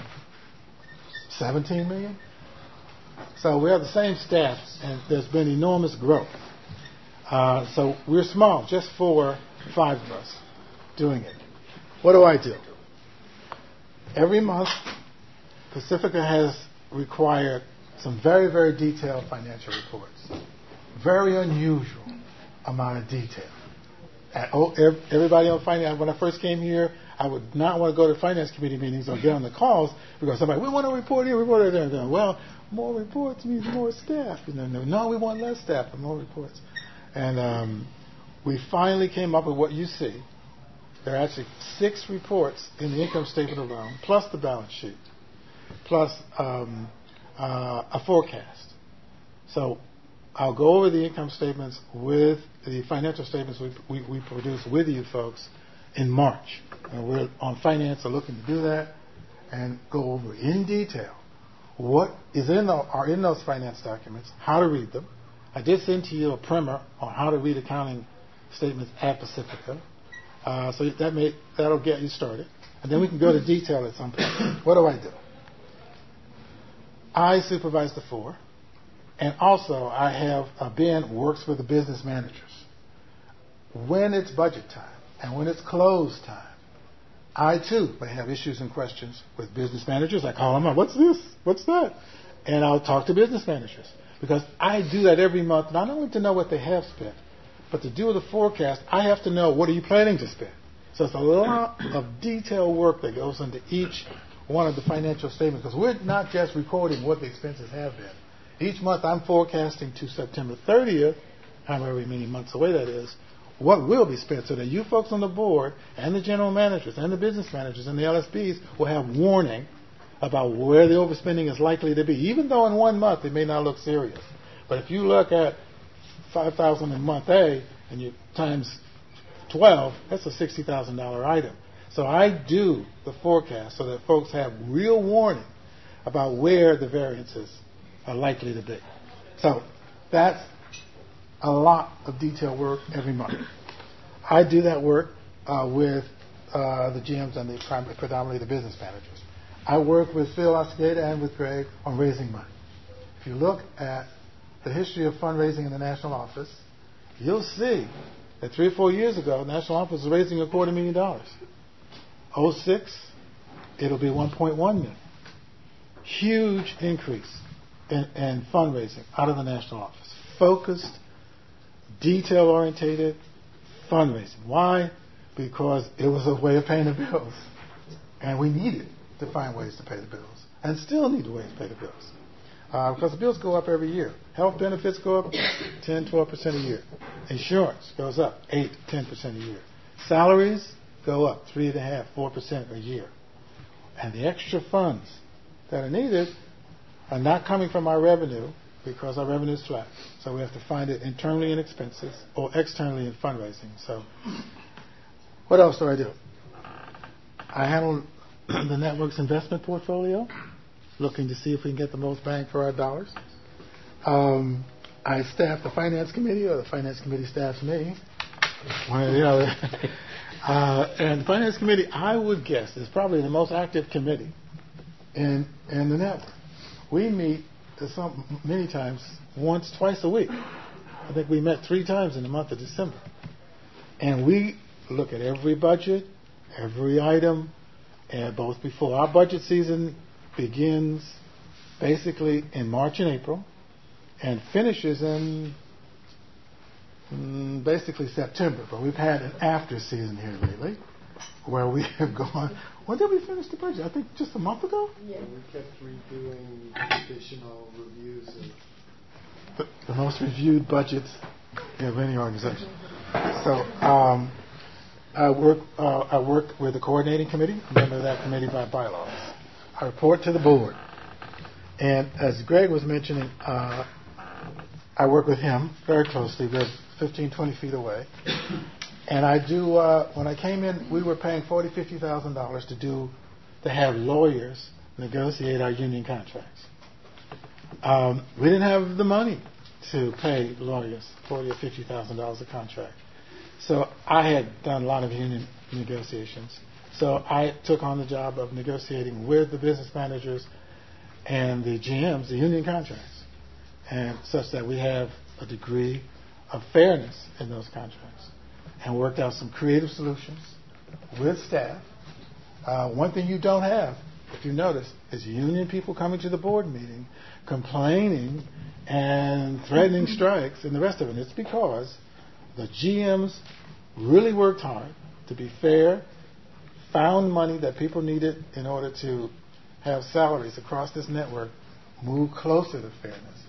$17 million. So we have the same staff, and there's been enormous growth. So we're small, just 4, 5 of us doing it. What do? Every month, Pacifica has required some very, very detailed financial reports. Very unusual amount of detail. Everybody on finance, when I first came here, I would not want to go to finance committee meetings or get on the calls because somebody, we want to report here, report there. Well, more reports means more staff. No, we want less staff, but more reports. And we finally came up with what you see. There are actually 6 reports in the income statement alone, plus the balance sheet, plus a forecast. So I'll go over the income statements with the financial statements we produce with you folks in March. And we're on finance are looking to do that and go over in detail what is are in those finance documents, how to read them. I did send to you a primer on how to read accounting statements at Pacifica. So that'll get you started. And then we can go to detail at some point. What do? I supervise the 4. And also I have Ben works with the business managers. When it's budget time and when it's close time, I too may have issues and questions with business managers. I call them up. What's this? What's that? And I'll talk to business managers because I do that every month, not only to know what they have spent, but to do the forecast, I have to know what are you planning to spend. So it's a lot of detailed work that goes into each one of the financial statements because we're not just recording what the expenses have been. Each month I'm forecasting to September 30th, however many months away that is, what will be spent so that you folks on the board and the general managers and the business managers and the LSBs will have warning about where the overspending is likely to be, even though in 1 month it may not look serious. But if you look at $5,000 in month A and you times 12, that's a $60,000 item. So I do the forecast so that folks have real warning about where the variances are likely to be. So that's a lot of detailed work every month. I do that work with the GMs and predominantly the business managers. I work with Phil Oscada and with Greg on raising money. If you look at the history of fundraising in the national office, you'll see that 3 or 4 years ago, the national office was raising $250,000. 2006, it'll be $1.1 million. Huge increase in fundraising out of the national office. Focused, detail-orientated fundraising. Why? Because it was a way of paying the bills. And we needed to find ways to pay the bills. And still need ways to pay the bills. Because the bills go up every year. Health benefits go up 10, 12% a year. Insurance goes up 8, 10% a year. Salaries go up 3.5%, 4% a year. And the extra funds that are needed are not coming from our revenue because our revenue is flat. So we have to find it internally in expenses or externally in fundraising. So what else do? I handle the network's investment portfolio, looking to see if we can get the most bang for our dollars. I staff the finance committee, or the finance committee staffs me. One or the other. And the finance committee, I would guess, is probably the most active committee in the network. We meet many times, once, twice a week. I think we met 3 times in the month of December. And we look at every budget, every item, and both before. Our budget season begins basically in March and April and finishes in basically September. But we've had an after season here lately. where we have gone. When did we finish the budget? I think just a month ago? Yeah. We kept redoing additional reviews of The most reviewed budgets of any organization. So I work with the coordinating committee. I'm a member of that committee by bylaws. I report to the board. And as Greg was mentioning, I work with him very closely. We're 15, 20 feet away. And I do, when I came in, we were paying $40,000, $50,000 to have lawyers negotiate our union contracts. We didn't have the money to pay lawyers $40,000 or $50,000 a contract. So I had done a lot of union negotiations. So I took on the job of negotiating with the business managers and the GMs, the union contracts, and such that we have a degree of fairness in those contracts, and worked out some creative solutions with staff. One thing you don't have, if you notice, is union people coming to the board meeting complaining and threatening strikes and the rest of it. It's because the GMs really worked hard to be fair, found money that people needed in order to have salaries across this network move closer to fairness.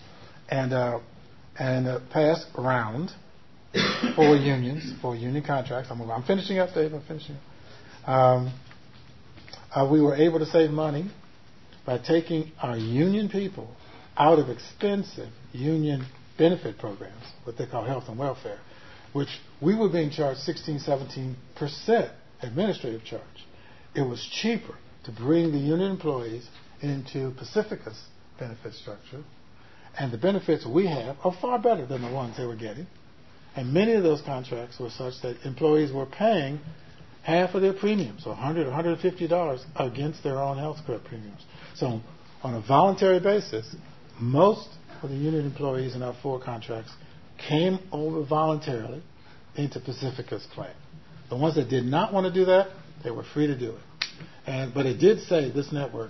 And passed around for unions, for union contracts. I'm finishing up, Dave. I'm finishing up. We were able to save money by taking our union people out of expensive union benefit programs, what they call health and welfare, which we were being charged 16, 17% administrative charge. It was cheaper to bring the union employees into Pacifica's benefit structure, and the benefits we have are far better than the ones they were getting. And many of those contracts were such that employees were paying half of their premiums, or $100 or $150, against their own health care premiums. So on a voluntary basis, most of the union employees in our 4 contracts came over voluntarily into Pacifica's plan. The ones that did not want to do that, they were free to do it. But it did save this network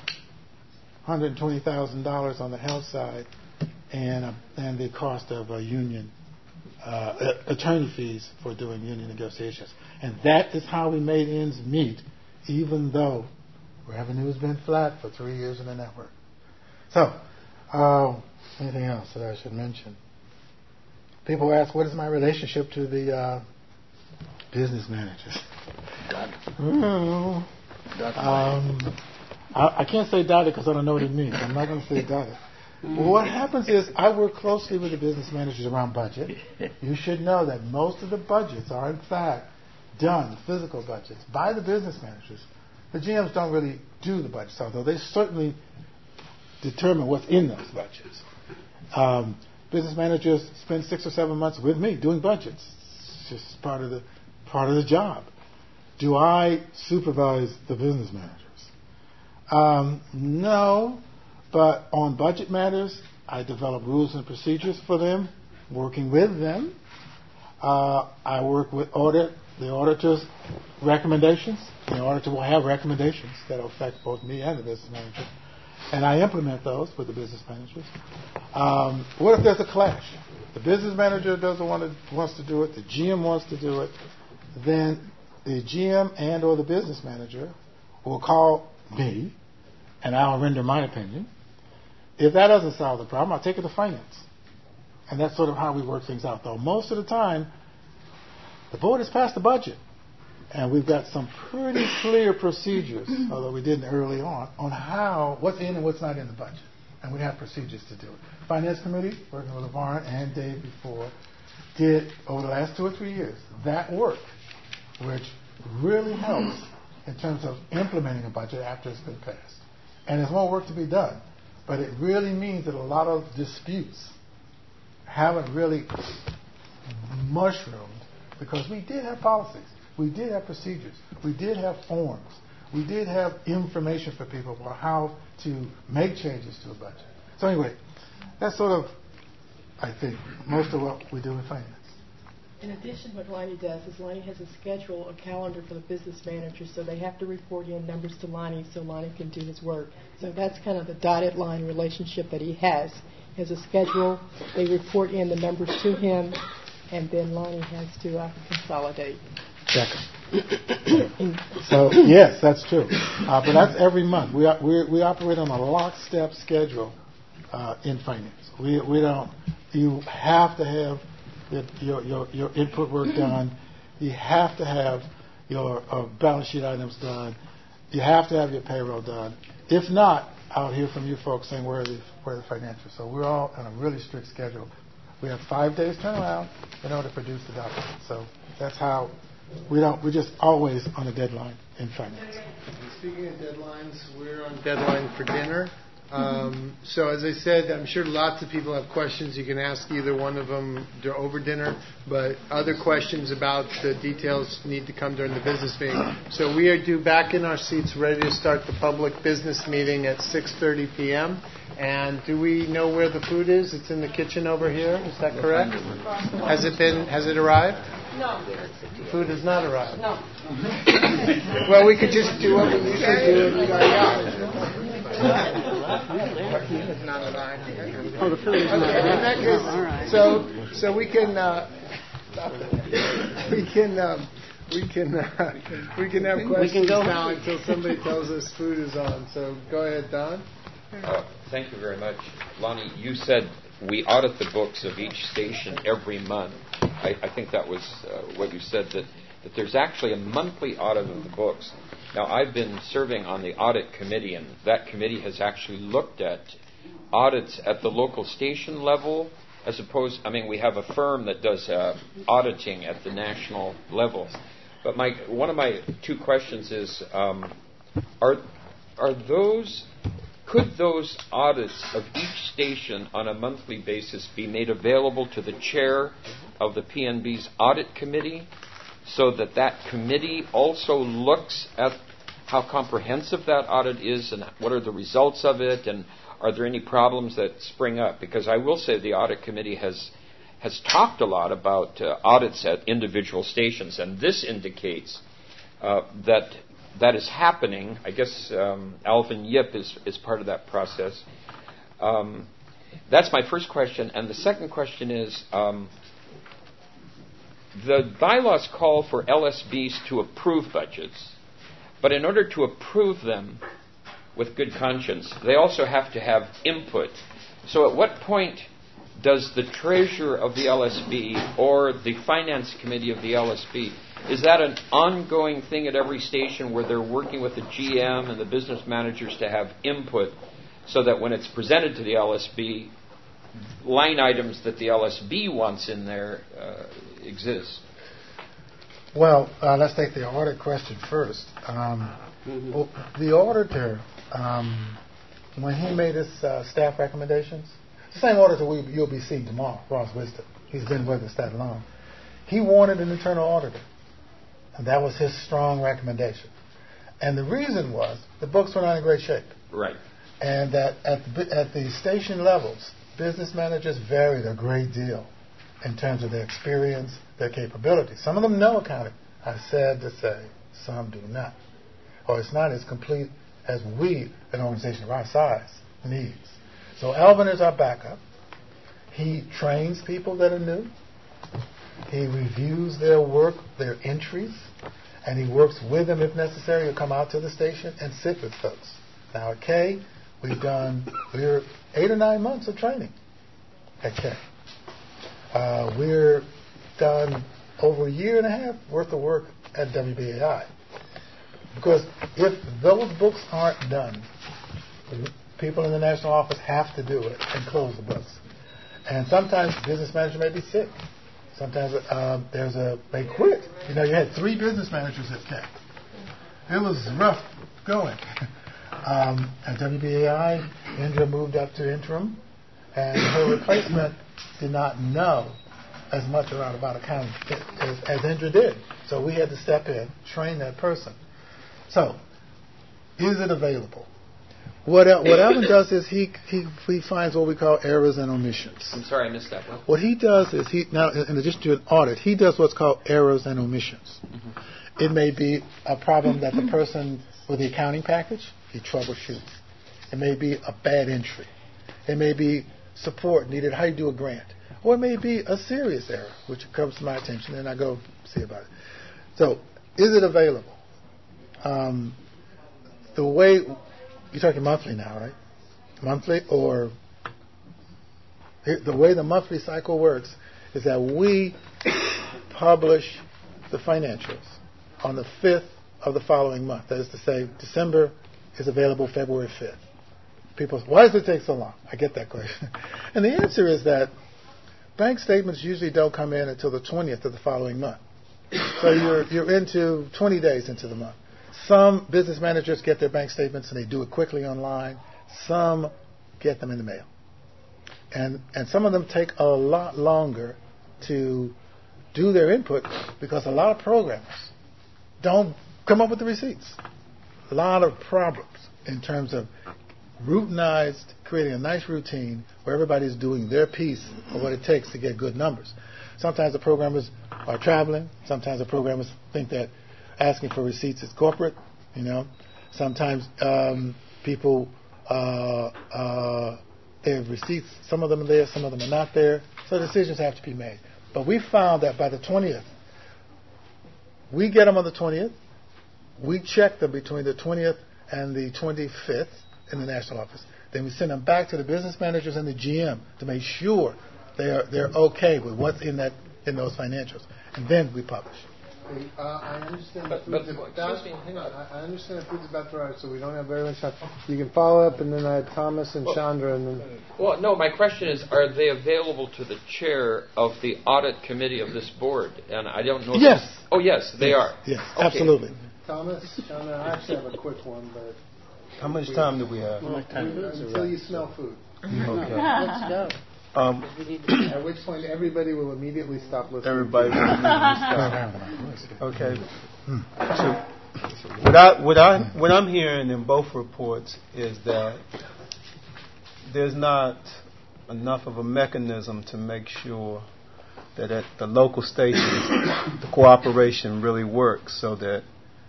$120,000 on the health side, and the cost of a union attorney fees for doing union negotiations. And that is how we made ends meet, even though revenue has been flat for 3 years in the network. So, anything else that I should mention? People ask, what is my relationship to the business managers? I can't say dotted because I don't know what it means. I'm not going to say dotted. What happens is I work closely with the business managers around budget. You should know that most of the budgets are, in fact, done, physical budgets, by the business managers. The GMs don't really do the budgets, although they certainly determine what's in those budgets. Business managers spend 6 or 7 months with me doing budgets. It's just part of the job. Do I supervise the business managers? No. But on budget matters, I develop rules and procedures for them, working with them. I work with the auditor's recommendations. The auditor will have recommendations that will affect both me and the business manager. And I implement those with the business managers. What if there's a clash? The business manager wants to do it, the GM wants to do it, then the GM and or the business manager will call me, and I'll render my opinion. If that doesn't solve the problem, I'll take it to finance. And that's sort of how we work things out, though. Most of the time, the board has passed the budget. And we've got some pretty clear procedures, although we didn't early on what's in and what's not in the budget. And we have procedures to do it. Finance Committee, working with LeVarn and Dave before, did, over the last 2 or 3 years, that work, which really helps in terms of implementing a budget after it's been passed. And there's more work to be done. But it really means that a lot of disputes haven't really mushroomed because we did have policies. We did have procedures. We did have forms. We did have information for people about how to make changes to a budget. So anyway, that's sort of, I think, most of what we do in finance. In addition, what Lonnie does is Lonnie has a schedule, a calendar for the business managers, so they have to report in numbers to Lonnie so Lonnie can do his work. So that's kind of the dotted line relationship that he has. He has a schedule, they report in the numbers to him, and then Lonnie has to consolidate. Exactly. So yes, that's true. But that's every month. We operate on a lockstep schedule in finance. We don't. You have to have your input work done. You have to have your balance sheet items done. You have to have your payroll done. If not, I'll hear from you folks saying where are the financials. So we're all on a really strict schedule. We have 5 days turnaround in order to produce the document. So that's how we're just always on a deadline in finance. Speaking of deadlines, we're on deadline for dinner. So as I said, I'm sure lots of people have questions. You can ask either one of them over dinner, but other questions about the details need to come during the business meeting. So we are due back in our seats, ready to start the public business meeting at 6:30 p.m. And do we know where the food is? It's in the kitchen over here. Is that correct? Has it arrived? No. The food has not arrived. No. Well, we could just do what we usually do and eat our yard. Oh, the food is not Okay, in that case, all right. so we can have questions now until somebody tells us food is on. So go ahead, Don. Thank you very much. Lonnie, you said we audit the books of each station every month. I think that was what you said, that there's actually a monthly audit of the books. Now, I've been serving on the audit committee, and that committee has actually looked at audits at the local station level, as opposed, we have a firm that does auditing at the national level. But one of my two questions is, could those audits of each station on a monthly basis be made available to the chair of the PNB's audit committee, so that committee also looks at how comprehensive that audit is and what are the results of it, and are there any problems that spring up? Because I will say the audit committee has talked a lot about audits at individual stations, and this indicates that is happening. I guess Alvin Yip is part of that process. That's my first question. And the second question is, the bylaws call for LSBs to approve budgets, but in order to approve them with good conscience, they also have to have input. So at what point does the treasurer of the LSB or the finance committee of the LSB, is that an ongoing thing at every station where they're working with the GM and the business managers to have input, so that when it's presented to the LSB, line items that the LSB wants in there exist? Well, let's take the audit question first. Well, the auditor, when he made his staff recommendations, the same auditor you'll be seeing tomorrow, Ross Wisdom. He's been with us that long. He wanted an internal auditor, and that was his strong recommendation. And the reason was the books were not in great shape. Right. And that at the station levels, business managers varied a great deal in terms of their experience, their capabilities. Some of them know accounting. I'm sad to say, some do not. Or it's not as complete as we, an organization of our size, needs. So Alvin is our backup. He trains people that are new. He reviews their work, their entries, and he works with them if necessary to come out to the station and sit with folks. Now at K, we're 8 or 9 months of training at K. We're done over a year and a half worth of work at WBAI. Because if those books aren't done, people in the national office have to do it and close the books. And sometimes the business manager may be sick. Sometimes they quit. You had 3 business managers at K. It was rough going. At WBAI, Indra moved up to interim, and her replacement did not know as much about accounting as Indra did. So we had to step in, train that person. So, is it available? What Alvin does is he finds what we call errors and omissions. I'm sorry, I missed that one. What he does is now, in addition to an audit, he does what's called errors and omissions. Mm-hmm. It may be a problem that the person with the accounting package, he troubleshoots. It may be a bad entry. It may be support needed, how you do a grant. Or it may be a serious error, which comes to my attention, and I go see about it. So is it available? The way, you're talking monthly now, right? Monthly, or the way the monthly cycle works is that we publish the financials on the 5th of the following month. That is to say, December is available February 5th. People say, why does it take so long? I get that question. And the answer is that bank statements usually don't come in until the 20th of the following month. So you're into 20 days into the month. Some business managers get their bank statements and they do it quickly online. Some get them in the mail. And some of them take a lot longer to do their input because a lot of programmers don't come up with the receipts. A lot of problems in terms of routinized, creating a nice routine where everybody's doing their piece of what it takes to get good numbers. Sometimes the programmers are traveling. Sometimes the programmers think that asking for receipts is corporate. Sometimes people they have receipts. Some of them are there, some of them are not there. So decisions have to be made. But we found that by the 20th, we get them on the 20th. We check them between the 20th and the 25th in the national office. Then we send them back to the business managers and the GM to make sure they're okay with what's in those financials, and then we publish. I understand the food's about. Hang on. I understand the food's about to arrive, so we don't have very much time. You can follow up, and then I have Thomas and Chandra, and then. Well, no. My question is: are they available to the chair of the audit committee of this board? And I don't know. Yes. Oh, yes, they are. Yes, okay. Absolutely. Thomas, Chandra, I actually have a quick one, but. How much time do we have? Until you smell food. Okay. Let's go. At which point everybody will immediately stop listening. Everybody will immediately stop. Okay. So what I'm hearing in both reports is that there's not enough of a mechanism to make sure that at the local stations the cooperation really works, so that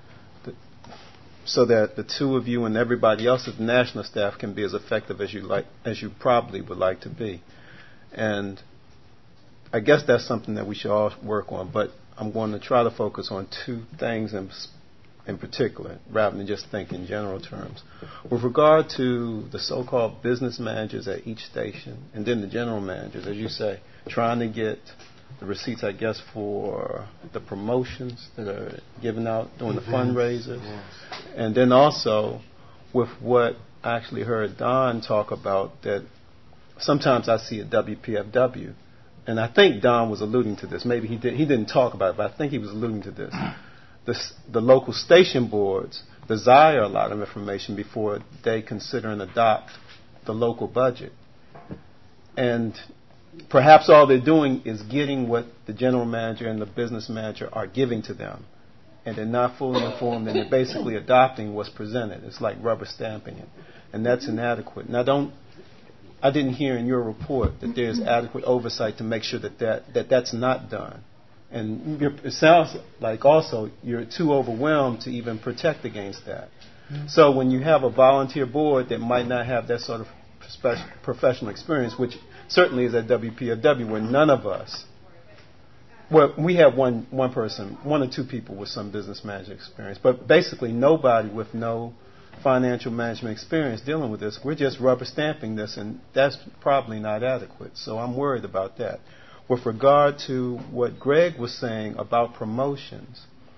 the two of you and everybody else at the national staff can be as effective as you probably would like to be. And I guess that's something that we should all work on, but I'm going to try to focus on two things in particular, rather than just think in general terms. With regard to the so-called business managers at each station, and then the general managers, as you say, trying to get the receipts, I guess, for the promotions that are given out during the fundraisers. And then also with what I actually heard Don talk about, that sometimes I see a WPFW, and I think Don was alluding to this. Maybe he didn't talk about it, but I think he was alluding to this. The local station boards desire a lot of information before they consider and adopt the local budget. And perhaps all they're doing is getting what the general manager and the business manager are giving to them. And they're not fully informed, and they're basically adopting what's presented. It's like rubber stamping it. And that's inadequate. And I didn't hear in your report that there's adequate oversight to make sure that's not done. And it sounds like also you're too overwhelmed to even protect against that. Mm-hmm. So when you have a volunteer board that might not have that sort of professional experience, which certainly is at WPFW, where none of us, well, we have one person, one or two people with some business management experience, but basically nobody with no financial management experience dealing with this. We're just rubber stamping this, and that's probably not adequate. So I'm worried about that. With regard to what Greg was saying about promotions,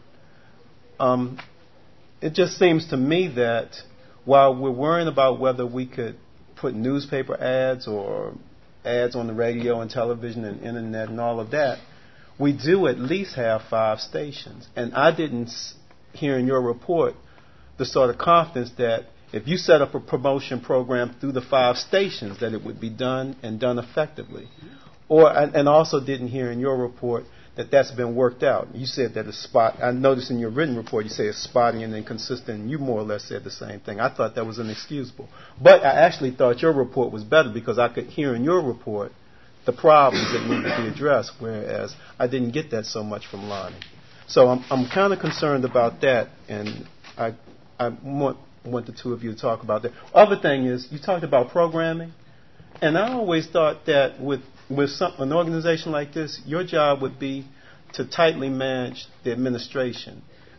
it just seems to me that while we're worrying about whether we could put newspaper ads or ads on the radio and television and internet and all of that, we do at least have 5 stations. And I didn't hear in your report the sort of confidence that if you set up a promotion program through the 5 stations, that it would be done and done effectively. And also didn't hear in your report that that's been worked out. You said that it's spot. I noticed in your written report you say it's spotty and inconsistent, and you more or less said the same thing. I thought that was inexcusable. But I actually thought your report was better because I could hear in your report the problems that need to be addressed, whereas I didn't get that so much from Lonnie. So I'm kind of concerned about that, and I want the two of you to talk about that. Other thing is, you talked about programming, and I always thought that with an organization like this, your job would be to tightly manage the administration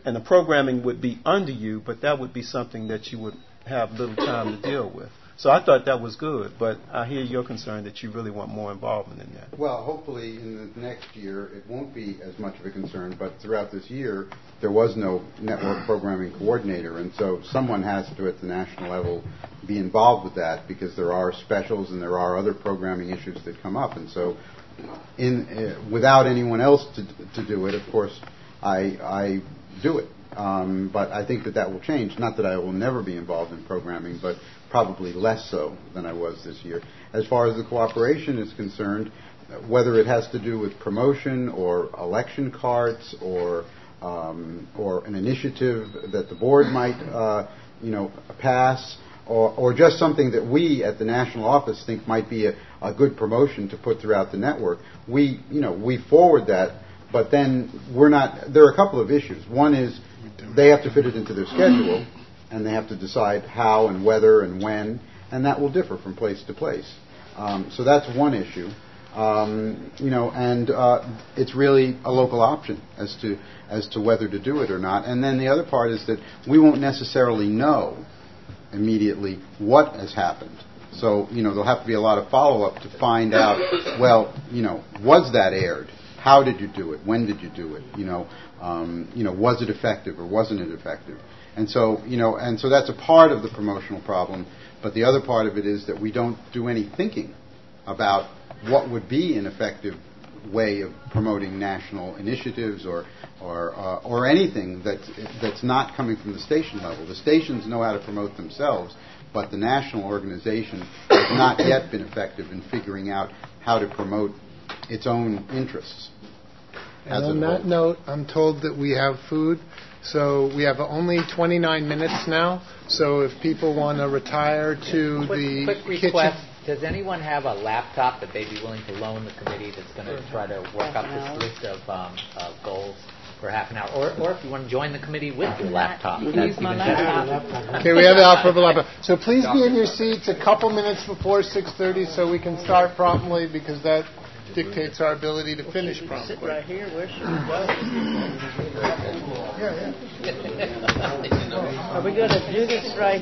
and the programming would be under you, but that would be something that you would have little time to deal with. So I thought that was good, but I hear your concern that you really want more involvement in that. Well, hopefully in the next year it won't be as much of a concern, but throughout this year there was no network programming coordinator, and so someone has to at the national level be involved with that because there are specials and there are other programming issues that come up, and so without anyone else to do it, of course, I do it. But I think that will change. Not that I will never be involved in programming, but probably less so than I was this year. As far as the cooperation is concerned, whether it has to do with promotion or election cards or an initiative that the board might pass, or just something that we at the national office think might be a good promotion to put throughout the network, we forward that. But then there are a couple of issues. One is they have to fit it into their schedule, and they have to decide how and whether and when, and that will differ from place to place. So that's one issue. It's really a local option as to whether to do it or not. And then the other part is that we won't necessarily know immediately what has happened. So, there'll have to be a lot of follow-up to find out, was that aired? How did you do it? When did you do it? Was it effective or wasn't it effective? And so that's a part of the promotional problem. But the other part of it is that we don't do any thinking about what would be an effective way of promoting national initiatives or anything that's not coming from the station level. The stations know how to promote themselves, but the national organization has not yet been effective in figuring out how to promote its own interests. And on that note, I'm told that we have food, so we have only 29 minutes now. So if people want to retire to the quick request, does anyone have a laptop that they'd be willing to loan the committee that's going to try to work up this list of goals for half an hour? Or if you want to join the committee with your laptop, that's even better. Okay, we have the offer of a laptop. So please be in your seats a couple minutes before 6:30 so we can start promptly, because that dictates our ability to finish promptly. Sit right here. Where should we go? Are we going to do this right